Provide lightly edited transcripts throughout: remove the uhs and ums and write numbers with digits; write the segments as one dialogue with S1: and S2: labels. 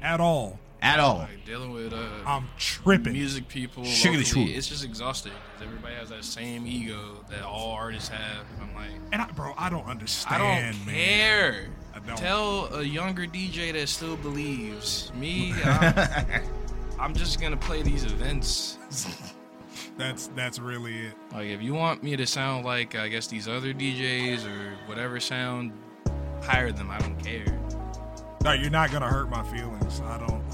S1: at all.
S2: At all.
S3: Like dealing with
S1: I'm tripping.
S3: music people.
S2: Sugar the
S3: locally,
S2: truth.
S3: it's just exhausting. Everybody has that same ego that all artists have. I'm like,
S1: And I don't understand.
S3: I don't care.
S1: I don't.
S3: Tell a younger DJ that still believes. Me, I'm just gonna play these events.
S1: That's really it.
S3: Like, if you want me to sound like, I guess, these other DJs or whatever sound, hire them. I don't care.
S1: No, you're not gonna hurt my feelings.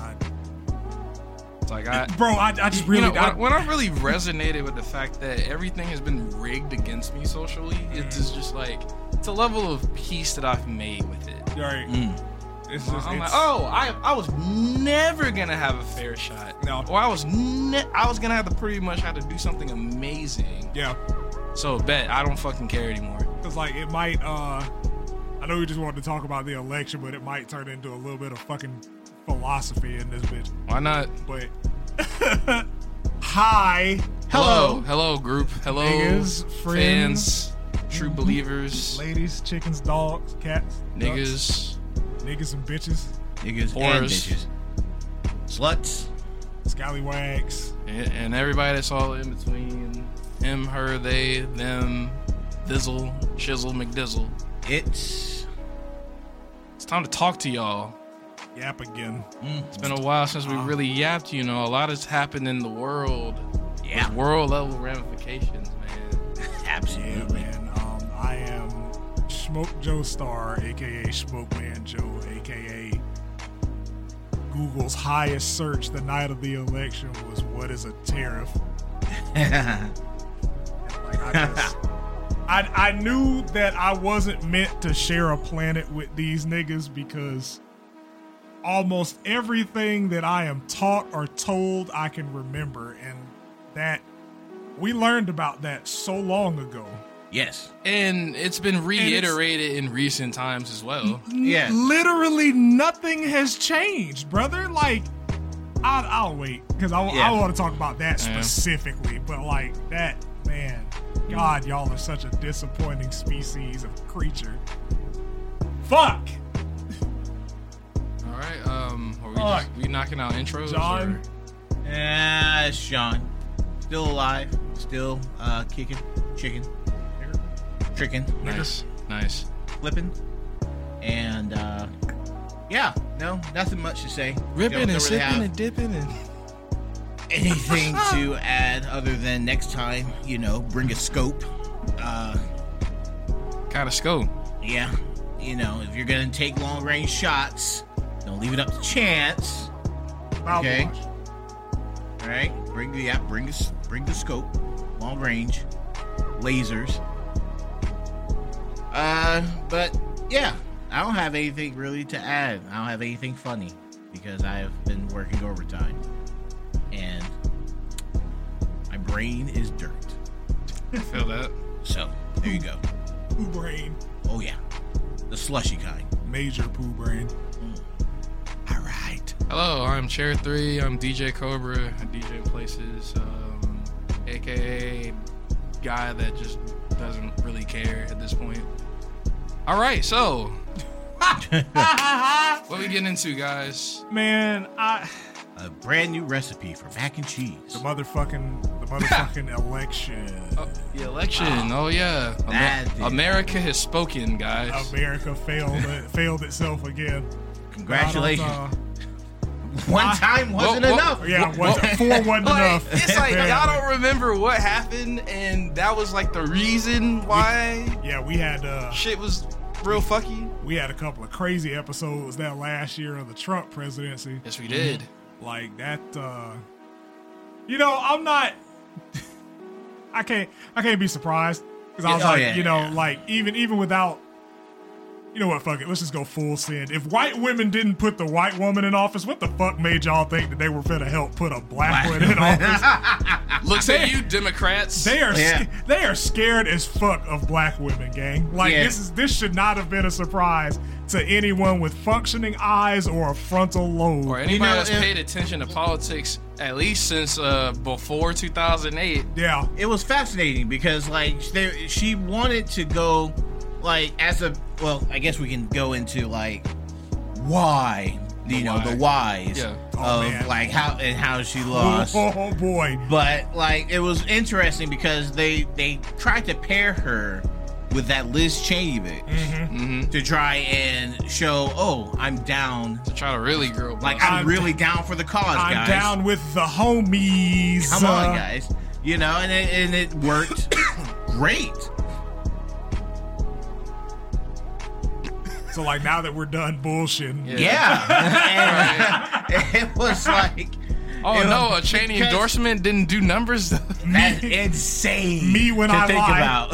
S3: It's like
S1: I just really.
S3: when I really resonated with the fact that everything has been rigged against me socially, it's just like, it's a level of peace that I've made with it.
S1: Right. It's just,
S3: I'm like, I was never gonna have a fair shot.
S1: No.
S3: Or I was gonna have to pretty much have to do something amazing.
S1: Yeah.
S3: So bet I don't fucking care anymore.
S1: Because like it might. I know we just wanted to talk about the election, but it might turn into a little bit of fucking philosophy in this bitch.
S3: Why not?
S1: But hi,
S3: Hello, group. Hello,
S1: niggas, friends,
S3: fans, true believers,
S1: ladies, chickens, dogs, cats,
S3: niggas,
S1: niggas and bitches,
S2: Niggas and
S3: Whores.
S2: bitches. Sluts.
S1: scallywags.
S3: and everybody that's all in between. Him, her, they, them, Dizzle, Shizzle, McDizzle.
S2: It's
S3: time to talk to y'all.
S1: Yap again.
S3: It's been a while since we really yapped, you know. A lot has happened in the world.
S2: Yeah.
S3: With world level ramifications, man.
S2: absolutely.
S1: Yeah, man. I am Smoke Joe Star, aka Smoke Man Joe, aka Google's highest search the night of the election was "What is a tariff?" Like I knew that I wasn't meant to share a planet with these niggas because almost everything that I am taught or told I can remember, and that we learned about that so long ago.
S2: Yes.
S3: And it's been reiterated in recent times as well.
S2: Yeah.
S1: Literally nothing has changed, brother. Like, I'll wait because I want to talk about that specifically. But like that, man, God, y'all are such a disappointing species of creature. Fuck.
S3: All right. Are we knocking out intros?
S1: John?
S3: or-
S2: It's Sean. Still alive. Still kicking. Chicken. Tricking.
S3: Nice.
S2: Flipping. And yeah, no, nothing much to say.
S3: Ripping
S2: Don't
S3: and
S2: really
S3: sipping
S2: have
S3: and dipping and.
S2: anything to add other than next time, bring a scope.
S3: Gotta scope.
S2: Yeah, if you're gonna take long range shots, don't leave it up to chance. Okay. All right, bring the scope, long range, lasers. But yeah, I don't have anything really to add. I don't have anything funny because I have been working overtime, and my brain is dirt.
S3: I feel that.
S2: So there you go.
S1: Poo brain.
S2: Oh yeah, the slushy kind.
S1: Major poo brain.
S2: All right.
S3: Hello, I'm Chair 3. I'm DJ Cobra. I DJ in places. AKA guy that just doesn't really care at this point. All right, so what we getting into, guys?
S1: Man,
S2: A brand new recipe for mac and cheese.
S1: the motherfucking election.
S3: The election. Oh yeah.
S2: That did
S3: America has spoken, guys.
S1: America failed itself again.
S2: Congratulations.
S1: I don't,
S2: One time wasn't enough.
S1: yeah, four wasn't
S3: Like,
S1: enough.
S3: it's like y'all don't remember what happened, and that was like the reason why
S1: Yeah, we had
S3: shit was real fucky.
S1: we had a couple of crazy episodes that last year of the Trump presidency.
S3: Yes, we did.
S1: Like that, I'm not. I can't be surprised because I was like, even without. You know what? Fuck it. Let's just go full send. If white women didn't put the white woman in office, what the fuck made y'all think that they were finna help put a black one in office?
S3: Looks at you, Democrats.
S1: They are scared as fuck of black women, gang. Like this should not have been a surprise to anyone with functioning eyes or a frontal lobe.
S3: or anybody that's paid attention to politics at least since before 2008.
S1: Yeah.
S2: It was fascinating because she wanted to go I guess we can go into why the whys of like how she lost.
S1: Oh boy!
S2: But like it was interesting because they tried to pair her with that Liz Cheney bitch to try and show, I'm down
S3: to try to really grow.
S2: Like I'm really down for the cause, guys.
S1: I'm down with the homies.
S2: Come on, guys. You know, and it worked great.
S1: So like now that we're done bullshitting,
S2: it was like,
S3: a Cheney endorsement didn't do numbers.
S2: That's insane.
S1: Me when I
S2: think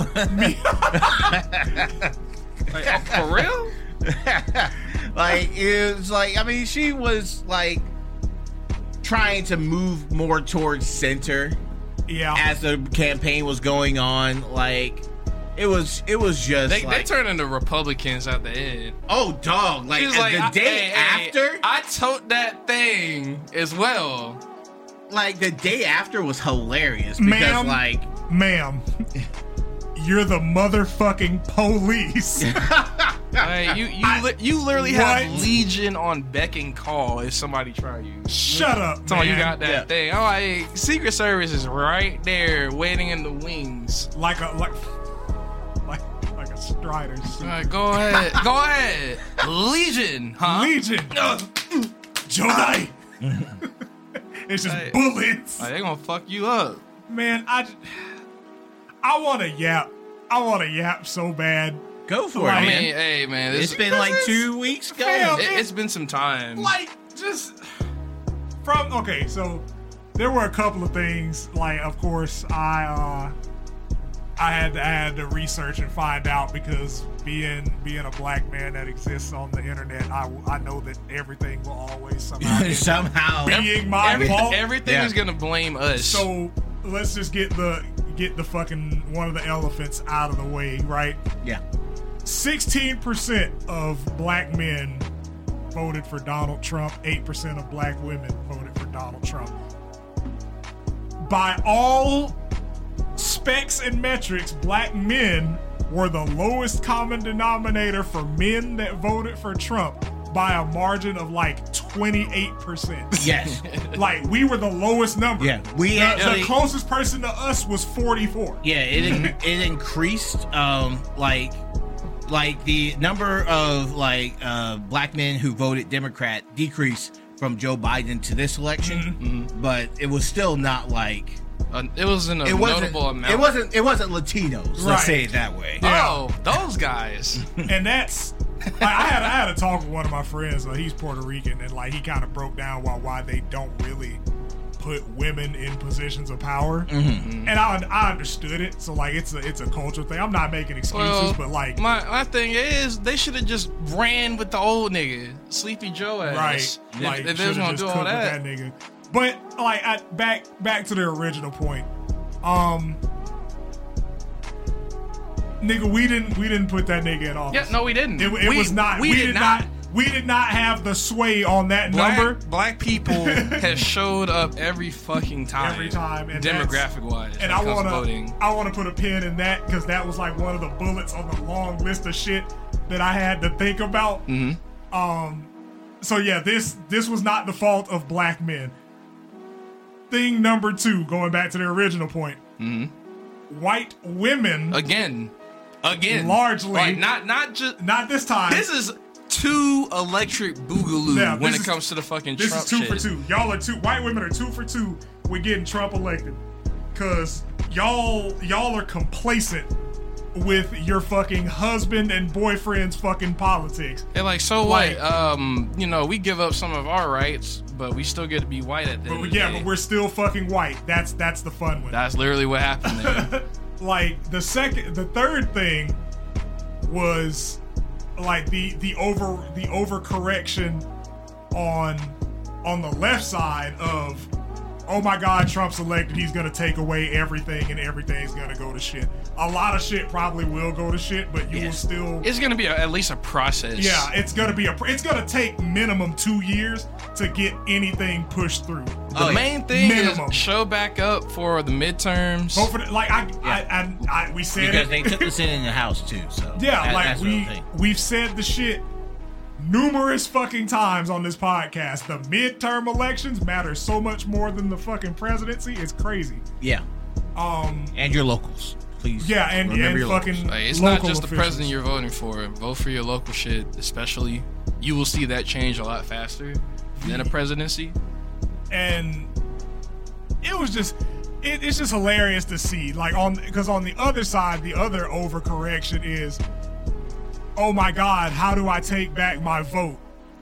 S1: about.
S3: Like, for real?
S2: Like it was like, I mean, she was like trying to move more towards center.
S1: Yeah.
S2: As the campaign was going on, like it was just
S3: they turned into Republicans at the end.
S2: Oh, dog! Like the day after,
S3: I told that thing as well.
S2: Like the day after was hilarious because,
S1: ma'am, you're the motherfucking police.
S3: Like, you literally have Legion on beck and call if somebody try you.
S1: Shut up,
S3: so
S1: man.
S3: You got that thing. I'm like, Secret Service is right there waiting in the wings.
S1: Like a Strider.
S3: Go ahead. Legion, huh?
S1: Legion. Jodai. It's just bullets.
S3: They're gonna fuck you up.
S1: Man, I want to yap. I want to yap so bad.
S2: Go for it, man.
S3: I mean, hey, man.
S2: It's been like 2 weeks ago.
S3: It's been some time.
S1: Like, just so there were a couple of things. Like, of course, I had to research and find out because being a black man that exists on the internet, I know that everything will always somehow being my fault.
S3: Everything is gonna blame us.
S1: So let's just get the fucking one of the elephants out of the way, right?
S2: Yeah.
S1: 16% of black men voted for Donald Trump. 8% of black women voted for Donald Trump. By all specs and metrics, black men were the lowest common denominator for men that voted for Trump by a margin of like 28%.
S2: Yes.
S1: Like we were the lowest number.
S2: Yeah.
S1: The closest person to us was 44.
S2: Yeah, it increased like the number of black men who voted Democrat decreased from Joe Biden to this election, but it was still not like
S3: it wasn't a notable amount.
S2: It wasn't Latinos. Let's say it that way.
S3: Yeah. Oh, those guys.
S1: And that's I had a talk with one of my friends. He's Puerto Rican, and like he kind of broke down why they don't really put women in positions of power. And I understood it. So like it's a cultural thing. I'm not making excuses, but like
S3: my thing is they should have just ran with the old nigga, Sleepy Joe ass.
S1: Right. Like
S3: if they was gonna do all that
S1: nigga. But like back to the original point. Nigga, we didn't put that nigga in office.
S3: Yeah, no, we didn't.
S1: It was not. We did not. We did not have the sway on that number.
S3: Black people has showed up every fucking time.
S1: Every time, and
S3: demographic wise.
S1: And I wanna put a pin in that because that was like one of the bullets on the long list of shit that I had to think about. So yeah, this was not the fault of black men. Thing number 2, going back to the original point. White women
S3: again,
S1: largely,
S3: like, not
S1: this time.
S3: This is 2 electric boogaloo when it comes to the fucking Trump shit.
S1: This is 2 for 2. Y'all are 2. White women are 2 for 2 with getting Trump elected, cause y'all are complacent with your fucking husband and boyfriend's fucking politics.
S3: They're like, so what? We give up some of our rights, but we still get to be white at the end of the day.
S1: But we're still fucking white. That's the fun one.
S3: That's literally what happened there.
S1: Like the third thing was like the overcorrection on the left side of, oh my God, Trump's elected, he's gonna take away everything and everything's gonna go to shit. A lot of shit probably will go to shit, but you will still.
S3: It's gonna be at least a process.
S1: Yeah, it's gonna take minimum 2 years to get anything pushed through.
S3: The main thing is show back up for the midterms.
S1: Hope for we said
S2: because they took this in the House too. So
S1: yeah, we've said the shit numerous fucking times on this podcast. The midterm elections matter so much more than the fucking presidency. It's crazy.
S2: Yeah. And your locals, please.
S1: Yeah, and fucking
S3: Like, it's
S1: local
S3: not just the
S1: officials.
S3: president you're voting for. Vote for your local shit, especially. You will see that change a lot faster than a presidency.
S1: And it was just, it's just hilarious to see. Like, because on the other side, the other overcorrection is, oh my God, how do I take back my vote?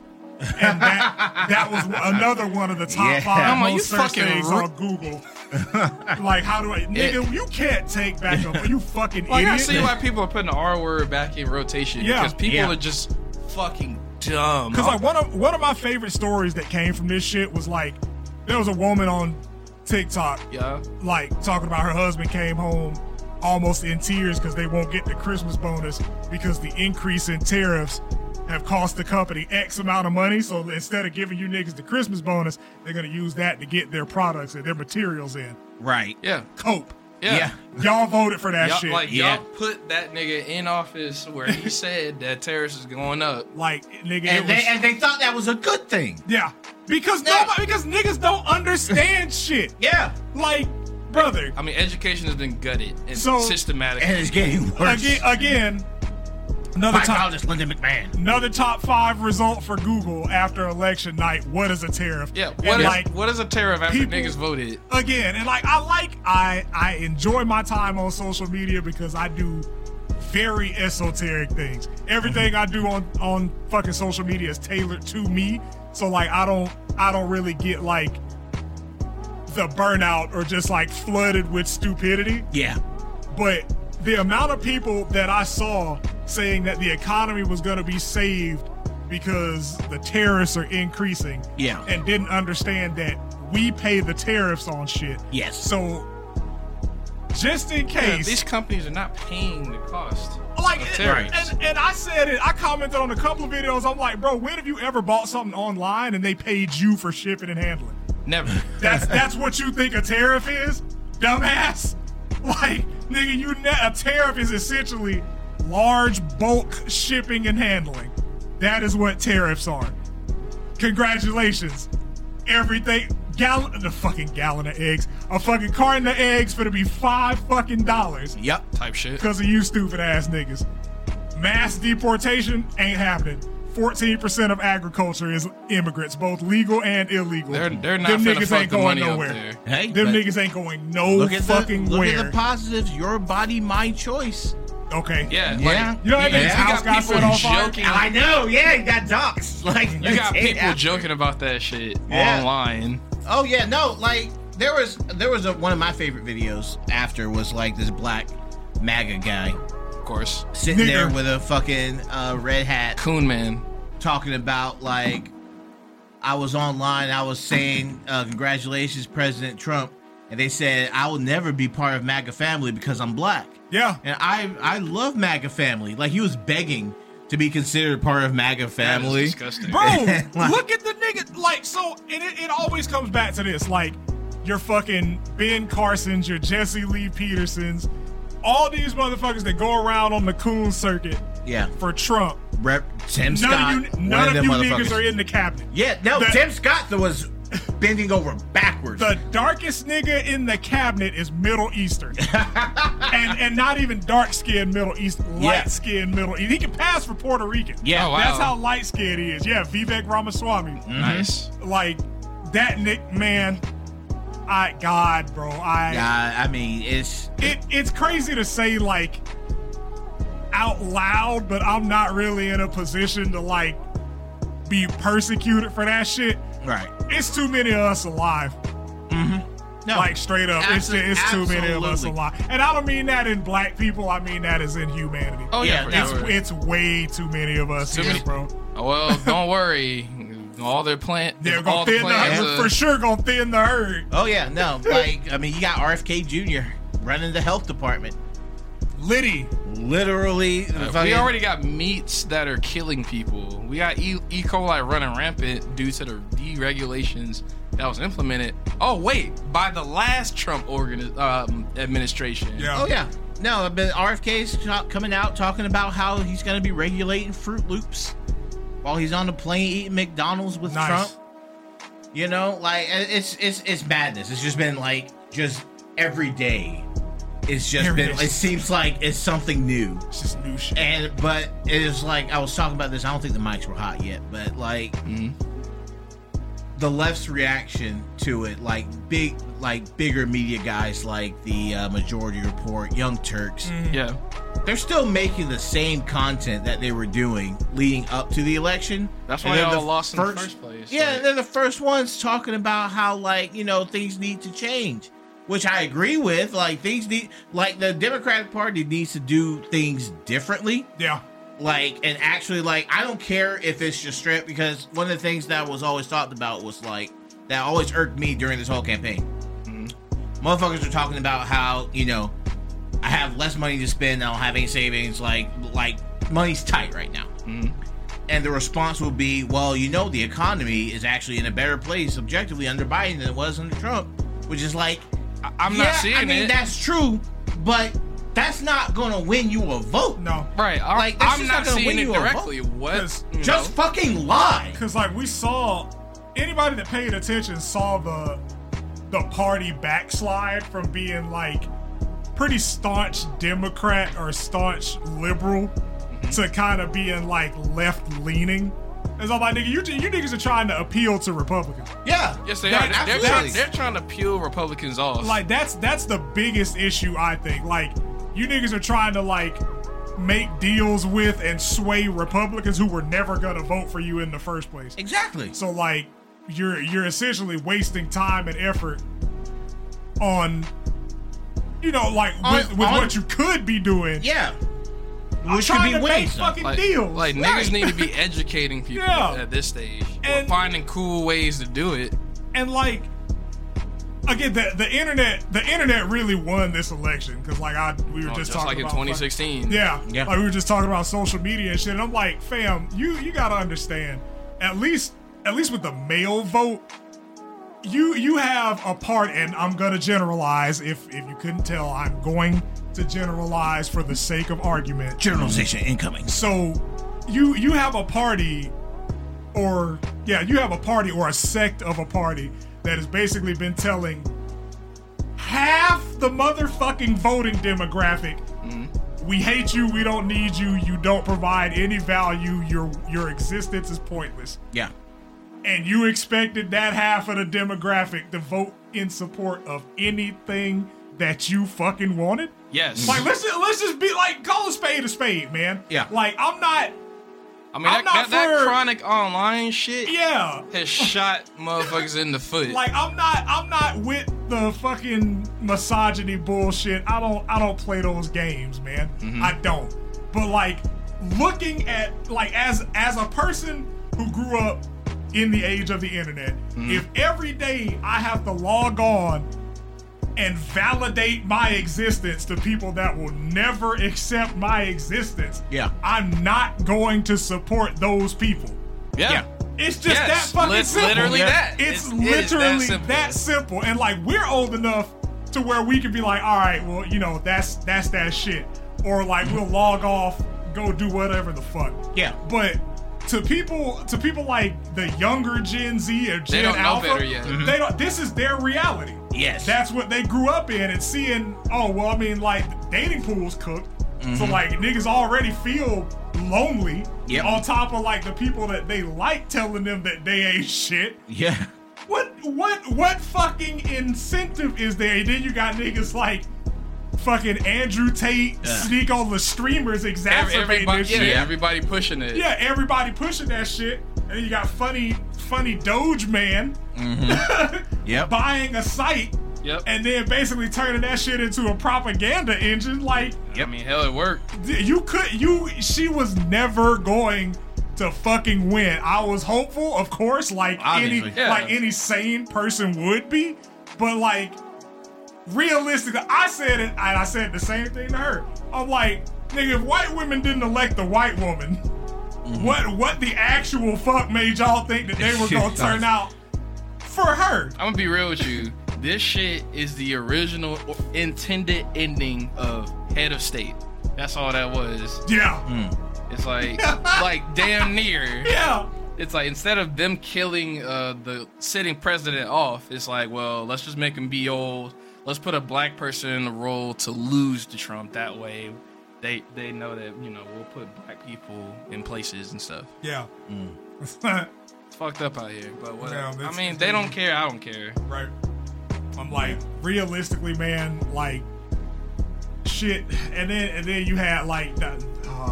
S1: And that was another one of the top 5
S3: Come on,
S1: most
S3: you
S1: search
S3: fucking
S1: things on Google. Like, how do I, nigga, you can't take back a vote, you fucking
S3: Like,
S1: idiot.
S3: I see why people are putting the R word back in rotation.
S1: Yeah.
S3: Because people are just fucking dumb.
S1: Because like one of my favorite stories that came from this shit was like, there was a woman on TikTok, like talking about her husband came home almost in tears because they won't get the Christmas bonus because the increase in tariffs have cost the company X amount of money. So instead of giving you niggas the Christmas bonus, they're gonna use that to get their products and their materials in.
S2: Right.
S3: Yeah.
S1: Cope.
S3: Yeah.
S1: Y'all voted for that
S3: Y'all,
S1: shit.
S3: like, y'all put that nigga in office where he said that tariffs is going up.
S1: Like, nigga,
S2: And they thought that was a good thing.
S1: Yeah. Because because niggas don't understand shit.
S2: Yeah.
S1: Like, brother.
S3: I mean, education has been gutted and
S1: So-
S3: systematic.
S2: And it's getting worse.
S1: Again, another
S2: Psychologist Lyndon McMahon.
S1: Another top 5 result for Google after election night. What is a tariff?
S3: Yeah,
S1: And
S3: what is a tariff after
S1: people-
S3: niggas voted?
S1: Again, and like I enjoy my time on social media because I do very esoteric things. Everything I do on fucking social media is tailored to me. So like I don't really get like the burnout or just like flooded with stupidity.
S2: Yeah.
S1: But the amount of people that I saw saying that the economy was going to be saved because the tariffs are increasing,
S2: Yeah.
S1: and didn't understand that we pay the tariffs on shit.
S2: Yes.
S1: So just in
S3: Yeah,
S1: case,
S3: these companies are not paying the cost.
S1: like,
S3: of tariffs.
S1: and I said it. I commented on a couple of videos. I'm like, bro, when have you ever bought something online and they paid you for shipping and handling?
S3: Never.
S1: That's what you think a tariff is, dumbass. Like, nigga, a tariff is essentially large bulk shipping and handling. That is what tariffs are. Congratulations. Everything, the fucking gallon of eggs, a fucking carton of eggs for to be $5 fucking dollars.
S2: Yep.
S3: Type shit.
S1: Because of you stupid ass niggas. Mass deportation ain't happening. 14% of agriculture is immigrants, both legal and illegal.
S3: They're not
S1: Them
S3: finna
S1: niggas
S3: fuck
S1: ain't
S3: the
S1: going
S3: money up
S1: nowhere.
S3: there.
S2: Hey,
S1: Them
S2: but
S1: niggas ain't going no
S2: look at
S1: fucking
S2: look
S1: where.
S2: at the positives. Your body, my choice.
S1: Okay.
S3: Yeah.
S2: Yeah.
S1: You know what I mean?
S3: You
S1: His house
S3: got
S1: got
S3: people
S1: set on fire.
S3: joking.
S2: I know. Yeah, you got docs. Like
S3: You got
S2: the day
S3: people
S2: after.
S3: joking about that shit
S2: Yeah.
S3: online.
S2: Oh yeah, no, like there was one of my favorite videos after was like this black MAGA guy
S3: Of course.
S2: sitting there
S1: Nigger.
S2: with a fucking red hat
S3: Coon man.
S2: talking about like I was online, I was saying congratulations President Trump, and they said I will never be part of MAGA family because I'm black.
S1: Yeah.
S2: And I love MAGA family. Like he was begging to be considered part of MAGA
S3: That is
S2: family.
S3: disgusting.
S1: Bro,
S2: Like-
S1: look at the nigga. Like, so, and it always comes back to this. Like, your fucking Ben Carsons, your Jesse Lee Petersons, all these motherfuckers that go around on the coon circuit
S2: Yeah.
S1: for Trump.
S2: Rep Tim Scott.
S1: None of
S2: one
S1: you
S2: them
S1: niggas are in the cabinet.
S2: Yeah, no,
S1: The-
S2: Tim Scott was bending over backwards.
S1: The darkest nigga in the cabinet is Middle Eastern. and not even dark-skinned Middle Eastern, light-skinned Middle Eastern. He can pass for Puerto Rican.
S2: Yeah.
S3: Oh, wow.
S1: That's how light-skinned he is. Yeah, Vivek Ramaswamy.
S3: Nice.
S1: Like, that Nick, man, bro.
S2: Yeah, I mean,
S1: It's crazy to say, like, out loud, but I'm not really in a position to, like, be persecuted for that shit.
S2: right.
S1: It's too many of us alive.
S2: No,
S1: Like, straight up, it's too many of us
S2: absolutely.
S1: alive. And I don't mean that in black people, I mean that as in humanity.
S3: Oh yeah,
S2: Yeah,
S3: for
S2: no,
S3: sure.
S1: It's way too many of us
S3: Too
S1: here,
S3: many-
S1: bro.
S3: Oh, well, don't worry. All their plant.
S1: They're
S3: all
S1: gonna
S3: the
S1: thin the
S3: plans.
S1: herd. For sure gonna thin the herd.
S2: Oh yeah, no. Like I mean, you got RFK Jr. running the health department.
S1: Liddy.
S2: Literally,
S3: We
S2: fucking-
S3: already got meats that are killing people. We got E. coli running rampant due to the deregulations that was implemented. Oh wait, by the last Trump administration.
S1: Yeah.
S2: Oh yeah, no. But RFK's coming out talking about how he's going to be regulating Fruit Loops. while he's on the plane eating McDonald's with Trump. You know, like it's madness. It's just been like just every day. It's just been. It seems like it's something new.
S1: It's just new shit.
S2: But it is like I was talking about this. I don't think the mics were hot yet, but like the left's reaction to it, like bigger media guys like the Majority Report, Young Turks.
S3: Yeah.
S2: They're still making the same content that they were doing leading up to the election.
S3: That's why y'all lost in the first place.
S2: Yeah, they're the first ones talking about how, like, you know, things need to change, which I agree with. Like, things need, like, the Democratic Party needs to do things differently.
S1: Yeah.
S2: Like, and actually, like, I don't care if it's just straight, because one of the things that was always talked about was, like, that always irked me during this whole campaign. Motherfuckers are talking about how, you know, I have less money to spend. I don't have any savings. Like money's tight right now. And the response will be, well, you know, the economy is actually in a better place objectively under Biden than it was under Trump, which is like,
S3: I'm not seeing it.
S2: I mean, that's true, but that's not going to win you a vote.
S1: No.
S3: Right.
S2: Like,
S3: I'm not seeing it directly. What?
S2: Just fucking lie.
S1: Because, like, we saw, anybody that paid attention saw the party backslide from being, like, pretty staunch Democrat or staunch liberal to kind of being like left leaning. And so I'm like, nigga, you niggas are trying to appeal to Republicans.
S2: Yeah.
S3: Yes, they are. They're trying to peel Republicans off.
S1: Like that's the biggest issue, I think. Like, you niggas are trying to like make deals with and sway Republicans who were never gonna vote for you in the first place.
S2: Exactly.
S1: So like you're essentially wasting time and effort on, you know, like with what you could be doing.
S2: Yeah.
S1: Which trying to make fucking deals.
S3: Like, niggas need to be educating people at this stage. And finding cool ways to do it.
S1: And like, again, the internet really won this election. Because like we were just talking
S3: like in
S1: about
S3: 2016.
S1: Yeah. Like we were just talking about social media and shit. And I'm like, fam, you gotta understand, at least with the mail vote, you have a part, and I'm gonna generalize. If you couldn't tell, I'm going to generalize for the sake of argument.
S2: Generalization incoming.
S1: So you have a party, or a sect of a party that has basically been telling half the motherfucking voting demographic, we hate you, we don't need you, you don't provide any value, your existence is pointless.
S2: Yeah.
S1: And you expected that half of the demographic to vote in support of anything that you fucking wanted?
S3: Yes.
S1: Like, let's just be like, call a spade, man.
S2: Yeah.
S1: Like, I'm not.
S3: I mean, that chronic online shit.
S1: Yeah.
S3: Has shot motherfuckers in the foot.
S1: Like, I'm not with the fucking misogyny bullshit. I don't play those games, man. I don't. But like, looking at, like, as a person who grew up in the age of the internet, if every day I have to log on and validate my existence to people that will never accept my existence, I'm not going to support those people.
S3: Yeah.
S1: It's just that fucking simple.
S3: Literally that.
S1: It's literally that simple. And like, we're old enough to where we can be like, all right, well, you know, that's that shit. Or like, we'll log off, go do whatever the fuck.
S2: Yeah.
S1: But to people like the younger Gen Z or Gen Alpha,
S3: know better yet.
S1: They don't. This is their reality.
S2: Yes.
S1: That's what they grew up in, and seeing, oh, well, I mean, like, dating pools cooked. So, like, niggas already feel lonely.
S2: Yep.
S1: On top of, like, the people that they like telling them that they ain't shit.
S2: Yeah.
S1: What fucking incentive is there? And then you got niggas like fucking Andrew Tate sneak on the streamers exacerbating this shit.
S3: Yeah, everybody pushing it.
S1: Yeah, everybody pushing that shit. And then you got funny Doge Man buying a site and then basically turning that shit into a propaganda engine. Like,
S3: I mean, hell, it worked.
S1: She was never going to fucking win. I was hopeful, of course, like any sane person would be, but like, realistically, I said it, and I said the same thing to her. I'm like, nigga, if white women didn't elect the white woman, what the actual fuck made y'all think that they were gonna turn out for her?
S3: I'm gonna be real with you. This shit is the original intended ending of Head of State. That's all that was.
S1: Yeah.
S3: It's like damn near.
S1: Yeah.
S3: It's like instead of them killing the sitting president off, it's like, well, let's just make him be old. Let's put a black person in the role to lose to Trump. That way, they know that we'll put black people in places and stuff.
S1: Yeah.
S3: It's fucked up out here, but whatever.
S1: Yeah,
S3: I mean, they don't care. I don't care.
S1: Right. I'm like, realistically, man, like, shit. And then you had like the.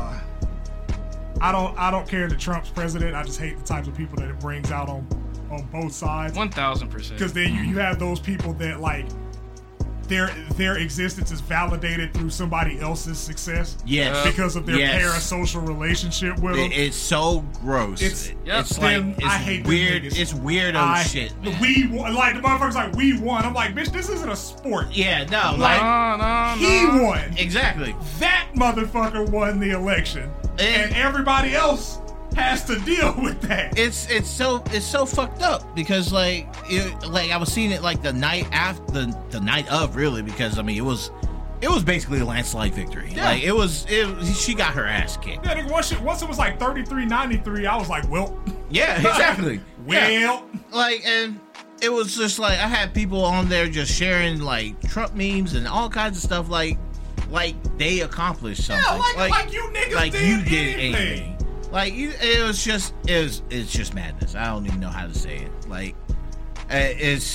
S1: I don't care that Trump's president. I just hate the types of people that it brings out on both sides.
S3: 1,000%.
S1: Because then you have those people that like their existence is validated through somebody else's success.
S2: Yes.
S1: Because of their parasocial relationship with them.
S2: It's so gross. It's like it's
S1: I hate
S2: weird. It's weirdo shit. Man.
S1: We won, like the motherfuckers like we won. I'm like, bitch, this isn't a sport.
S2: Yeah, no,
S1: he won.
S2: Exactly.
S1: That motherfucker won the election, and everybody else has to deal with that.
S2: It's so fucked up because like I was seeing it like the night after the night of really because I mean it was basically a landslide victory.
S1: Yeah.
S2: Like she got her ass kicked.
S1: Yeah, nigga, once it was like 33-93, I was like, well,
S2: yeah, exactly.
S1: Well,
S2: like and it was just like I had people on there just sharing like Trump memes and all kinds of stuff like they accomplished something.
S1: Yeah, like you niggas
S2: like
S1: did
S2: you did
S1: anything.
S2: Like it's just madness. I don't even know how to say it. Like I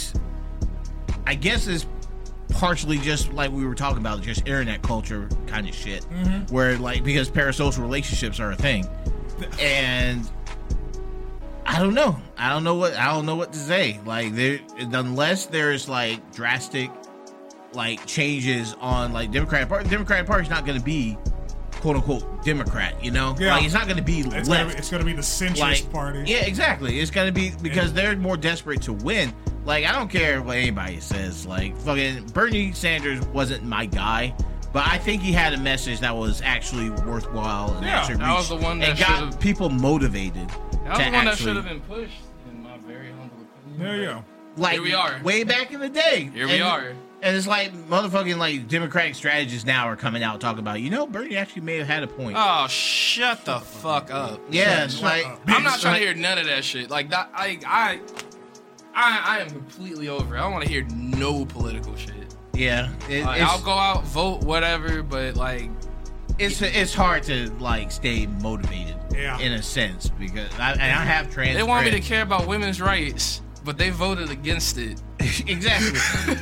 S2: guess it's partially just like we were talking about, just internet culture kind of shit, where like because parasocial relationships are a thing, and I don't know what to say. Like unless there's like drastic like changes on like Democratic Party's not going to be quote unquote Democrat, Yeah. Like it's not going to be left.
S1: It's going to be the centrist party.
S2: Yeah, exactly. It's going to be because they're more desperate to win. Like I don't care what anybody says. Like fucking Bernie Sanders wasn't my guy, but I think he had a message that was actually worthwhile and actually
S3: that was the one that
S2: got people motivated.
S3: That was the one that should have been pushed, in my very humble opinion.
S1: There you go.
S2: Like
S3: here we are.
S2: Way back in the day.
S3: Here we are.
S2: And it's like motherfucking like Democratic strategists now are coming out talking about, Bernie actually may have had a point.
S3: Oh, shut the fuck up.
S2: Yeah,
S3: I'm not trying to hear none of that shit. Like that, I am completely over it. I don't want to hear no political shit.
S2: Yeah,
S3: I'll go out, vote, whatever, but like,
S2: it's hard to like stay motivated.
S1: Yeah.
S2: In a sense because I have trans.
S3: They want me to care about women's rights, but they voted against it.
S2: Exactly.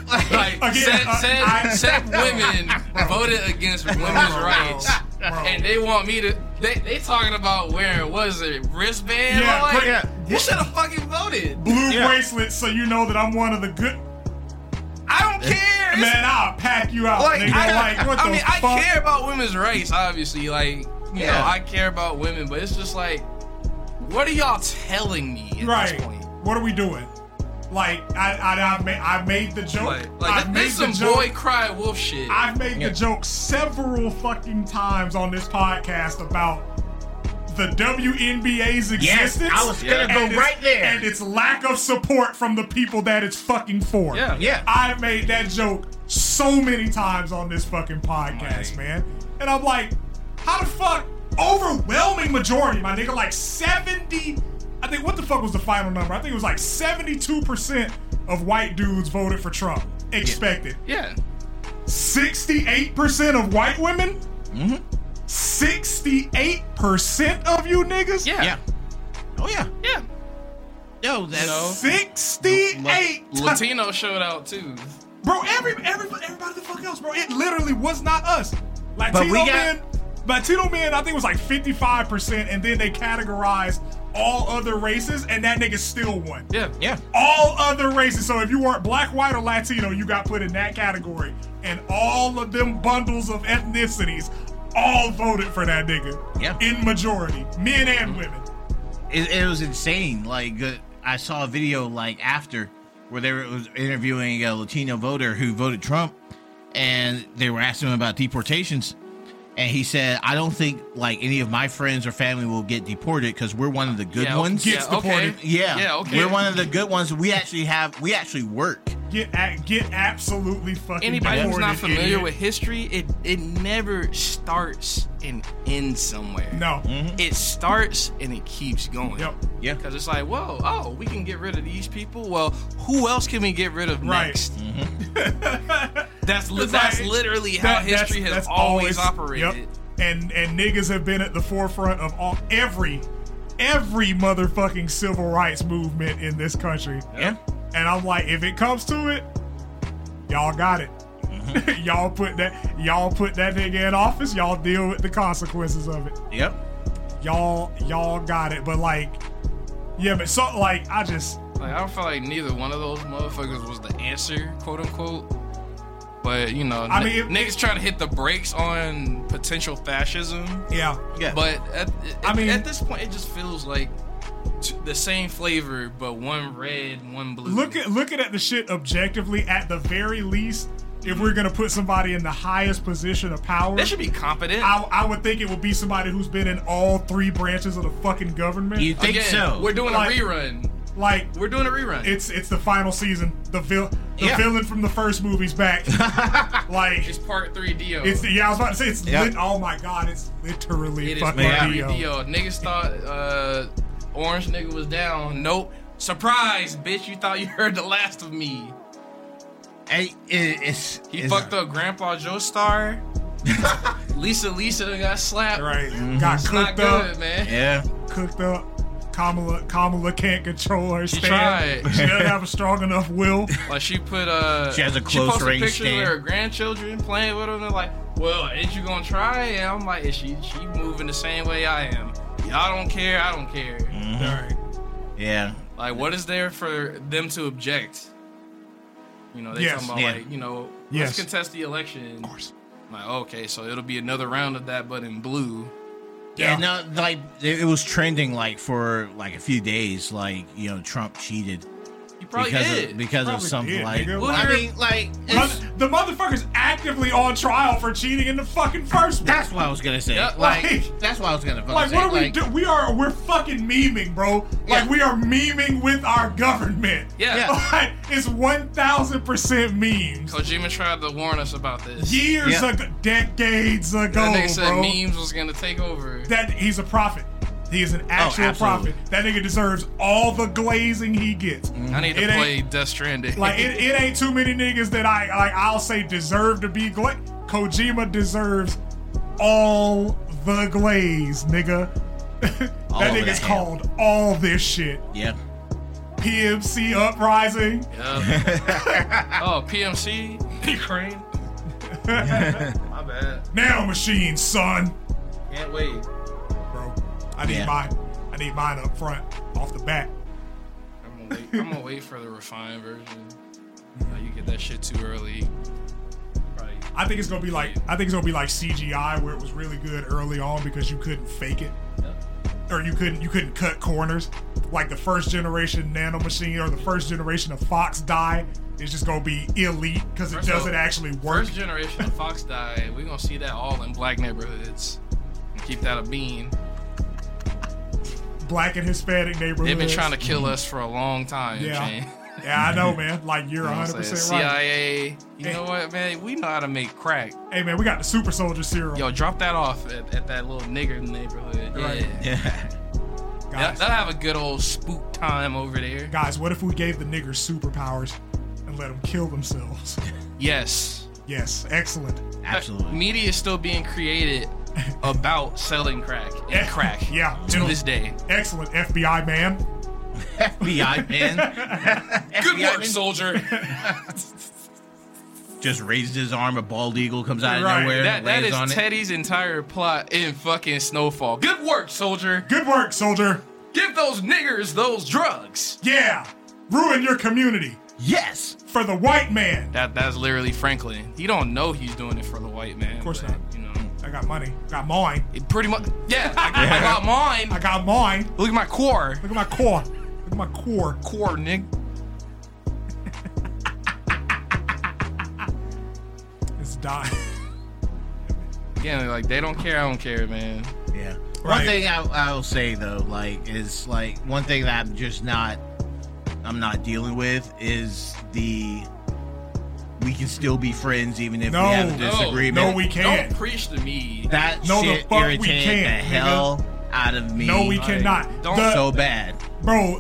S3: Said women voted against women's rights, and they want me to. They talking about wearing wristband?
S1: Yeah,
S3: you should have fucking voted.
S1: Blue bracelets, so you know that I'm one of the good.
S3: I don't care,
S1: man. I'll pack you out. What the fuck?
S3: I care about women's rights, obviously. Like, you know, I care about women, but it's just like, what are y'all telling me at this point?
S1: What are we doing? Like I made the joke.
S3: Like this some boy cry wolf shit.
S1: I've made the joke several fucking times on this podcast about the WNBA's existence.
S2: Yes, I was gonna go right there.
S1: And its lack of support from the people that it's fucking for.
S3: Yeah.
S1: I've made that joke so many times on this fucking podcast, man. And I'm like, how the fuck? Overwhelming majority, my nigga, like 70. I think, what the fuck was the final number? I think it was like 72% of white dudes voted for Trump. Expected.
S3: Yeah.
S1: 68% of white women? 68% of you niggas?
S3: Yeah.
S2: Oh, yeah.
S3: Yeah.
S2: Yo, that's...
S1: 68!
S3: Latino showed out, too.
S1: Bro, everybody the fuck else, bro. It literally was not us. Latino men, I think it was like 55%, and then they categorized all other races, and that nigga still won.
S3: Yeah.
S1: All other races. So if you weren't black, white, or Latino, you got put in that category. And all of them bundles of ethnicities all voted for that nigga.
S2: Yeah.
S1: In majority. Men and women.
S2: It was insane. Like, I saw a video, like, after, where they were interviewing a Latino voter who voted Trump, and they were asking him about deportations. And he said, I don't think like any of my friends or family will get deported because we're one of the good ones.
S1: Gets deported.
S2: Yeah.
S3: Okay.
S2: We're one of the good ones. We actually work.
S1: Get absolutely fucking
S3: Anybody
S1: deported.
S3: who's not familiar with history, it never starts and end somewhere.
S1: No.
S3: It starts and it keeps going.
S1: Yep.
S2: Yeah.
S3: Because it's like, whoa, we can get rid of these people. Well, who else can we get rid of next? That's literally how history has always operated.
S1: Yep. And niggas have been at the forefront of every motherfucking civil rights movement in this country.
S2: Yeah.
S1: And I'm like, if it comes to it, y'all got it. y'all put that nigga in office, y'all deal with the consequences of it.
S2: Yep.
S1: Y'all got it. But like, yeah, but so like I
S3: don't feel like neither one of those motherfuckers was the answer, quote unquote. But you know,
S1: I mean,
S3: niggas trying to hit the brakes on potential fascism.
S1: Yeah.
S3: But at this point, it just feels like the same flavor, but one red, one blue.
S1: Looking at the shit objectively, at the very least, if we're gonna put somebody in the highest position of power,
S3: they should be competent.
S1: I would think it would be somebody who's been in all three branches of the fucking government.
S2: You think so?
S3: We're doing a rerun.
S1: Like,
S3: we're doing a rerun.
S1: It's the final season. The villain from the first movie's back. Like,
S3: it's part 3 Dio.
S1: I was about to say it's lit. Oh my god, it's literally fucking Dio.
S3: Niggas thought Orange nigga was down. Nope. Surprise, bitch! You thought you heard the last of me.
S2: He
S3: fucked up Grandpa Joestar. Lisa got slapped.
S1: Right. Got
S3: it's
S1: cooked
S3: not
S1: up,
S3: good, man.
S2: Yeah.
S1: Cooked up. Kamala can't control her stand.
S3: Tried.
S1: She doesn't have a strong enough will.
S3: Like she put
S2: she has a close range
S3: pictures
S2: stand
S3: of her grandchildren playing with them. They're like, well, ain't you gonna try? And I'm like, is she moving the same way I am? Y'all don't care, I don't care.
S2: Mm-hmm.
S1: All right.
S2: Yeah.
S3: Like, what is there for them to object? You know, they talking about like, you know, let's contest the election.
S1: Of course.
S3: Like, okay, so it'll be another round of that, but in blue.
S2: Yeah, no, like it was trending like for like a few days, like, you know, Trump cheated.
S3: He probably
S2: because of something like.
S1: Nigga.
S2: I mean, like
S1: the motherfucker's actively on trial for cheating in the fucking first one.
S2: That's what I was gonna say.
S3: Yeah,
S2: like that's what I was gonna say.
S1: What are we doing? We're fucking memeing, bro. Like we are memeing with our government.
S3: Yeah.
S1: Like it's 1,000% memes.
S3: Kojima tried to warn us about this.
S1: Years ago, decades ago,
S3: that nigga said
S1: bro.
S3: memes was gonna take over.
S1: That he's a prophet. He is an actual prophet. That nigga deserves all the glazing he gets.
S3: I need to play Death Stranding.
S1: Like it ain't too many niggas that I'll say deserve to be glazed. Kojima deserves all the glaze, nigga. That nigga's called all this shit.
S2: Yeah.
S1: PMC Uprising.
S3: Yeah. Oh, PMC Ukraine. My bad.
S1: Now machine, son.
S3: Can't wait.
S1: I need mine up front, off the bat.
S3: I'm gonna wait for the refined version. You get that shit too early. Probably.
S1: I think it's gonna be like CGI, where it was really good early on because you couldn't fake it, or you couldn't cut corners. Like the first generation Nano Machine or the first generation of Fox die is just gonna be elite because it doesn't actually work.
S3: First generation of Fox die, we're gonna see that all in black neighborhoods. And keep that a bean.
S1: Black and Hispanic neighborhoods.
S3: They've been trying to kill us for a long time, Shane.
S1: Yeah, I know, man. Like, you're 100% right.
S3: CIA, you know what, man? We know how to make crack.
S1: Hey, man, we got the super soldier serum.
S3: Yo, drop that off at that little nigger neighborhood.
S1: Right.
S3: Yeah.
S1: Guys,
S3: they'll have a good old spook time over there.
S1: Guys, what if we gave the niggers superpowers and let them kill themselves?
S3: Yes.
S1: Yes, excellent.
S2: Absolutely.
S3: Media is still being created about selling crack and crack.
S1: Yeah.
S3: To this day.
S1: Excellent, FBI man.
S2: FBI man.
S3: Good work, soldier.
S2: Just raised his arm, a bald eagle comes out of nowhere.
S3: That is Teddy's entire plot in fucking Snowfall. Good work, soldier.
S1: Good work, soldier.
S3: Give those niggers those drugs.
S1: Yeah. Ruin your community.
S2: Yes.
S1: For the white man.
S3: That's literally Franklin. He don't know he's doing it for the white man.
S1: Of course not.
S3: You know.
S1: I got money. Got mine.
S3: Pretty much. Yeah, I got mine.
S1: I got mine.
S3: Look at my core.
S1: Look at my core. Look at my core.
S3: Core, nigga.
S1: It's dying.
S3: Again, like, they don't care, I don't care, man.
S2: Yeah.
S1: Right.
S2: One thing I will say though, like, is like one thing that I'm not dealing with is the we can still be friends even if we have a disagreement.
S1: No, we can't.
S3: Don't preach to me.
S2: That
S1: No, the
S2: shit
S1: fuck we
S2: irritated
S1: can't,
S2: the hell out of me.
S1: No, we cannot.
S2: So bad.
S1: Bro,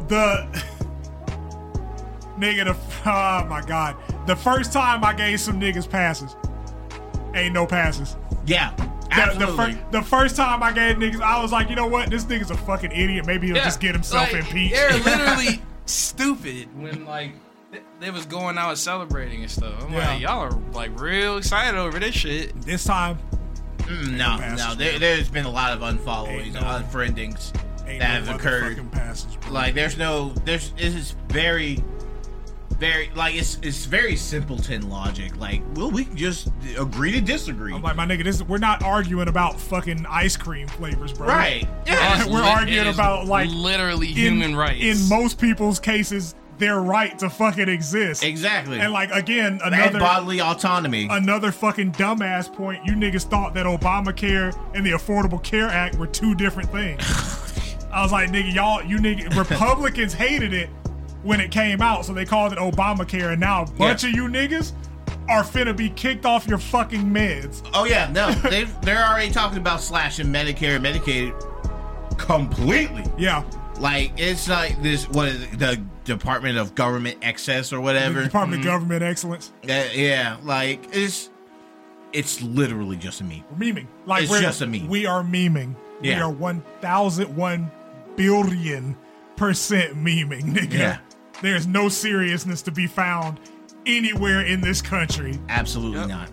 S1: nigga, oh my God. The first time I gave some niggas passes, ain't no passes.
S2: Yeah, absolutely.
S1: The first time I gave niggas, I was like, you know what? This nigga's a fucking idiot. Maybe he'll just get himself impeached.
S3: They're literally stupid when, like, they was going out and celebrating and stuff. I'm like, y'all are, like, real excited over this shit.
S1: This time,
S2: no. There's been a lot of unfollowings, unfriendings that have occurred.
S1: Passes,
S2: like, this is very, very, like, it's very simpleton logic. Like, well, we can just agree to disagree.
S1: I'm like, my nigga, we're not arguing about fucking ice cream flavors, bro.
S2: Right.
S1: Yeah. We're arguing about, like,
S3: literally human rights.
S1: In most people's cases, their right to fucking exist.
S2: Exactly.
S1: And, like, again,
S2: and bodily autonomy.
S1: Another fucking dumbass point. You niggas thought that Obamacare and the Affordable Care Act were two different things. I was like, nigga, Republicans hated it when it came out, so they called it Obamacare, and now a bunch of you niggas are finna be kicked off your fucking meds.
S2: Oh yeah, no, they're already talking about slashing Medicare and Medicaid completely.
S1: Yeah.
S2: Like, it's like this, what is it, the Department of Government Excess or whatever?
S1: The Department of Government Excellence.
S2: Yeah, like, it's literally just a meme.
S1: We're memeing. Like,
S2: it's just a meme.
S1: We are memeing.
S2: Yeah.
S1: We are 1,001 billion% memeing, nigga.
S2: Yeah.
S1: There's no seriousness to be found anywhere in this country.
S2: Absolutely not.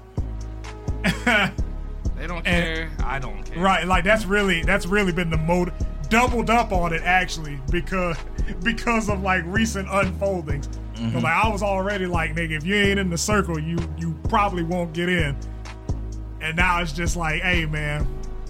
S3: They don't care. I don't care.
S1: Right, like, that's really been the mode. Doubled up on it, actually, because of, like, recent unfoldings. Mm-hmm. So, like, I was already like, nigga, if you ain't in the circle, you probably won't get in. And now it's just like, hey, man,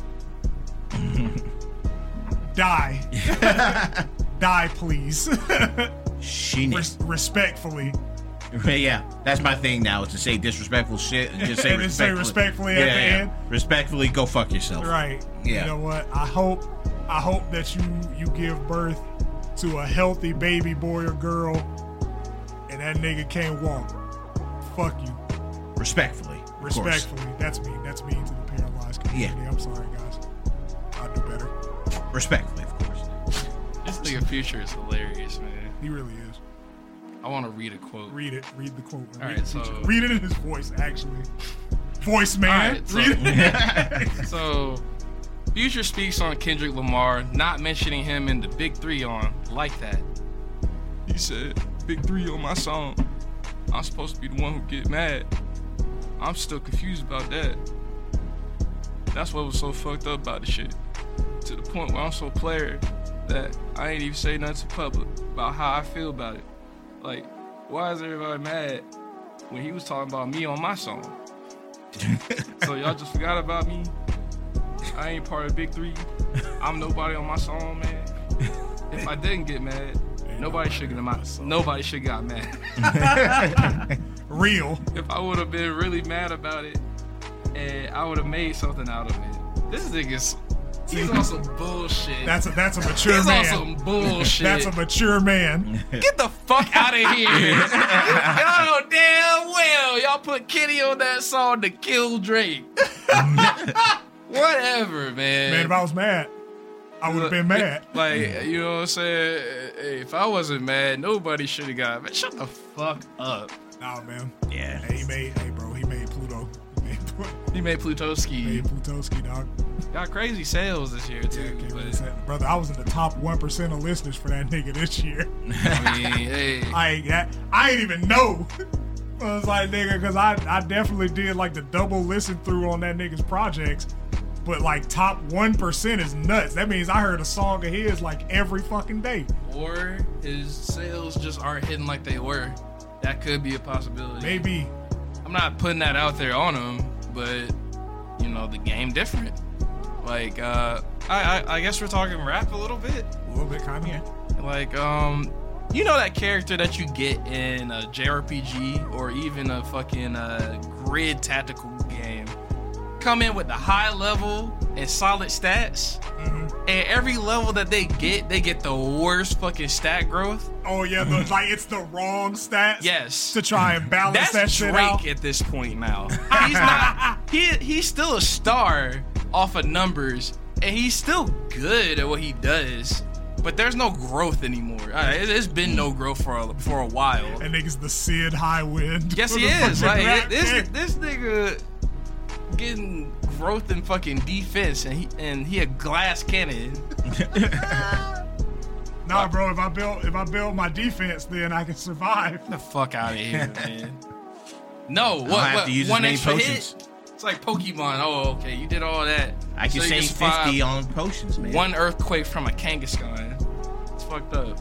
S1: die. Die, please. Respectfully.
S2: Yeah, that's my thing now, is to say disrespectful shit and just say
S1: and
S2: respectfully.
S1: Say respectfully at the end.
S2: Respectfully, go fuck yourself.
S1: Right.
S2: Yeah.
S1: You know what? I hope that you give birth to a healthy baby boy or girl, and that nigga can't walk. Fuck you.
S2: Respectfully.
S1: That's mean. That's mean to the paralyzed community. Yeah. I'm sorry, guys. I'll do better.
S2: Respectfully, of course.
S3: This nigga Future is hilarious, man.
S1: He really is.
S3: I want to read a quote.
S1: Read it. Read the quote.
S3: All right, so
S1: read it in his voice, actually. Voice man.
S3: Right,
S1: read it.
S3: So Future speaks on Kendrick Lamar, not mentioning him in the Big 3 on Like That. He said, Big 3 on my song. I'm supposed to be the one who get mad. I'm still confused about that. That's what was so fucked up about the shit. To the point where I'm so player that I ain't even say nothing to public about how I feel about it. Like, why is everybody mad when he was talking about me on my song? So y'all just forgot about me? I ain't part of Big 3. I'm nobody on my song, man. If I didn't get mad, nobody should got mad.
S1: Real.
S3: If I would have been really mad about it, and I would have made something out of it. This nigga's he's on some bullshit.
S1: That's a mature
S3: he's
S1: man.
S3: He's on some bullshit.
S1: That's a mature man.
S3: Get the fuck out of here. Y'all know damn well y'all put Kenny on that song to kill Drake. Whatever, man.
S1: Man, if I was mad, I would have been mad.
S3: Like, you know what I'm saying? Hey, if I wasn't mad, nobody should have got mad. Shut the fuck up.
S1: Nah, man.
S2: Yeah.
S1: Hey, he made Pluto.
S3: He made Plutoski.
S1: Dog.
S3: Got crazy sales this year, too.
S1: Yeah, brother, I was in the top 1% of listeners for that nigga this year.
S3: I mean, hey.
S1: I ain't even know. I was like, nigga, because I definitely did, like, the double listen through on that nigga's projects. But, like, top 1% is nuts. That means I heard a song of his, like, every fucking day.
S3: Or his sales just aren't hitting like they were. That could be a possibility.
S1: Maybe.
S3: I'm not putting that out there on him, but, you know, the game different. Like, I guess we're talking rap a little bit.
S1: A little bit, kind of.
S3: Yeah. Like, you know that character that you get in a JRPG or even a fucking grid tactical game? Come in with the high level and solid stats. And every level that they get the worst fucking stat growth.
S1: Oh yeah, like it's the wrong stats.
S3: Yes.
S1: To try and balance that shit
S3: Drake
S1: out.
S3: At this point now. He's not. He's still a star off of numbers, and he's still good at what he does. But there's no growth anymore. It's been no growth for a while.
S1: And nigga's the Sid Highwind.
S3: Yes, he is. Like this nigga getting growth in fucking defense, and he a glass cannon.
S1: Nah, bro. If I build my defense, then I can survive.
S3: Get the fuck out of here, man. No,
S2: I have to use
S3: one
S2: as
S3: extra
S2: many potions.
S3: hit? It's like Pokemon. Oh, okay, you did all that.
S2: I can
S3: So you
S2: save
S3: survive
S2: 50 on potions, man.
S3: one earthquake from a Kangaskhan. It's fucked up.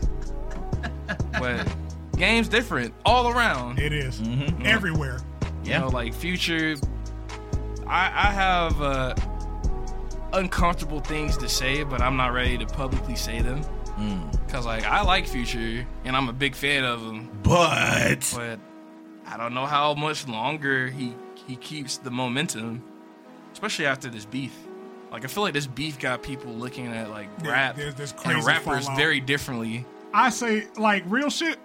S3: But game's different all around.
S1: It is everywhere.
S3: You know, like Future. I have uncomfortable things to say, but I'm not ready to publicly say them. Cause like I like Future and I'm a big fan of him.
S2: But
S3: I don't know how much longer he keeps the momentum, especially after this beef. Like I feel like this beef got people looking at like rap
S1: there's crazy
S3: and rappers
S1: fallout.
S3: very differently.
S1: I say like real shit.